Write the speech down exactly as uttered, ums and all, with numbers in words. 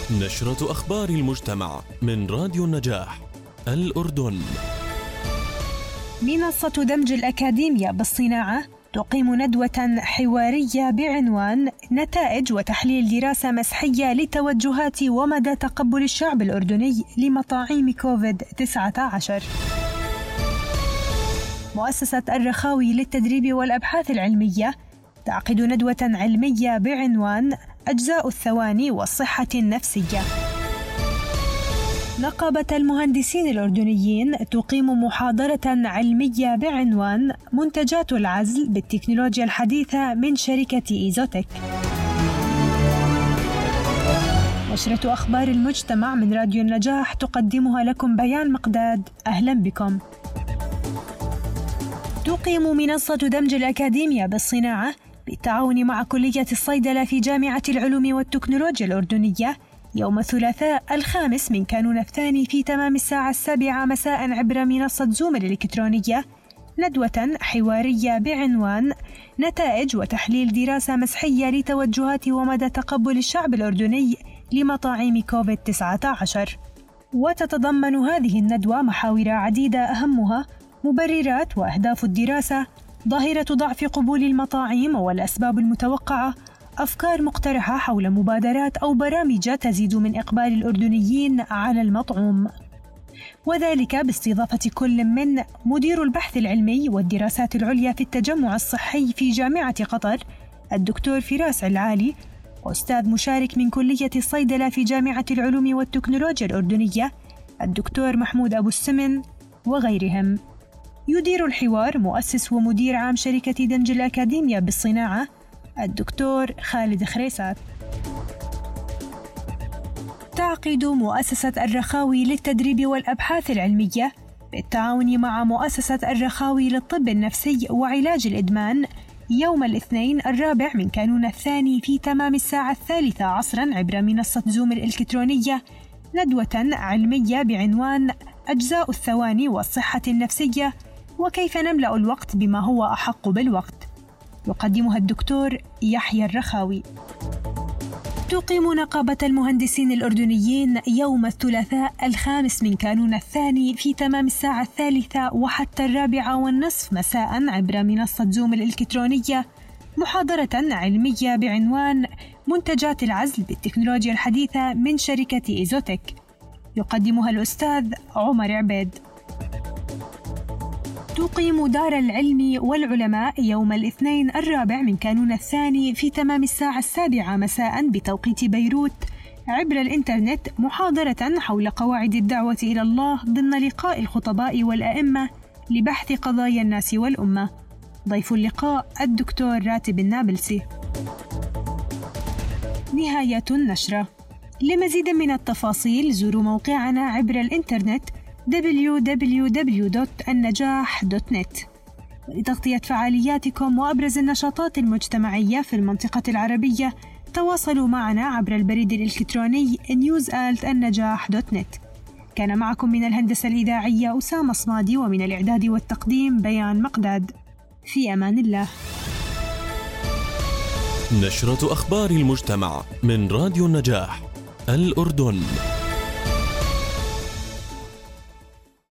نشرة أخبار المجتمع من راديو النجاح الأردن. منصة دمج الأكاديمية بالصناعة تقيم ندوة حوارية بعنوان نتائج وتحليل دراسة مسحية لتوجهات ومدى تقبل الشعب الأردني لمطاعيم كوفيد تسعة عشر. مؤسسة الرخاوي للتدريب والأبحاث العلمية تعقد ندوة علمية بعنوان أجزاء الثواني والصحة النفسية. نقابة المهندسين الأردنيين تقيم محاضرة علمية بعنوان منتجات العزل بالتكنولوجيا الحديثة من شركة إيزوتك. نشرة أخبار المجتمع من راديو النجاح تقدمها لكم بيان مقداد. أهلا بكم. تقيم منصة دمج الأكاديمية بالصناعة بالتعاون مع كلية الصيدلة في جامعة العلوم والتكنولوجيا الأردنية يوم الثلاثاء الخامس من كانون الثاني في تمام الساعة السابعة مساء عبر منصة زوم الإلكترونية ندوة حوارية بعنوان نتائج وتحليل دراسة مسحية لتوجهات ومدى تقبل الشعب الأردني لمطاعيم كوفيد تسعة عشر. وتتضمن هذه الندوة محاور عديدة أهمها مبررات وأهداف الدراسة، ظاهرة ضعف قبول المطاعيم والأسباب المتوقعة، أفكار مقترحة حول مبادرات أو برامج تزيد من إقبال الأردنيين على المطعوم، وذلك باستضافة كل من مدير البحث العلمي والدراسات العليا في التجمع الصحي في جامعة قطر الدكتور فراس العالي، وأستاذ مشارك من كلية الصيدلة في جامعة العلوم والتكنولوجيا الأردنية الدكتور محمود أبو السمن وغيرهم. يدير الحوار مؤسس ومدير عام شركة دمج الأكاديمية بالصناعة الدكتور خالد خريسات. تعقد مؤسسة الرخاوي للتدريب والأبحاث العلمية بالتعاون مع مؤسسة الرخاوي للطب النفسي وعلاج الإدمان يوم الاثنين الرابع من كانون الثاني في تمام الساعة الثالثة عصرا عبر منصة زوم الإلكترونية ندوة علمية بعنوان أجزاء الثواني والصحة النفسية وكيف نملأ الوقت بما هو أحق بالوقت، يقدمها الدكتور يحيى الرخاوي. تقيم نقابة المهندسين الأردنيين يوم الثلاثاء الخامس من كانون الثاني في تمام الساعة الثالثة وحتى الرابعة والنصف مساء عبر منصة زوم الإلكترونية محاضرة علمية بعنوان منتجات العزل بالتكنولوجيا الحديثة من شركة إيزوتك، يقدمها الأستاذ عمر عبيد. تقيم دار العلم والعلماء يوم الاثنين الرابع من كانون الثاني في تمام الساعة السابعة مساء بتوقيت بيروت عبر الإنترنت محاضرة حول قواعد الدعوة إلى الله ضمن لقاء الخطباء والأئمة لبحث قضايا الناس والأمة. ضيف اللقاء الدكتور راتب النابلسي. نهاية النشرة. لمزيد من التفاصيل زوروا موقعنا عبر الإنترنت دبليو دبليو دبليو دوت النجاح دوت نت. ولتغطية فعالياتكم وأبرز النشاطات المجتمعية في المنطقة العربية تواصلوا معنا عبر البريد الإلكتروني نيوز آت النجاح دوت نت. كان معكم من الهندسة الإذاعية أسامة صمادي ومن الإعداد والتقديم بيان مقداد. في أمان الله. نشرة أخبار المجتمع من راديو النجاح الأردن.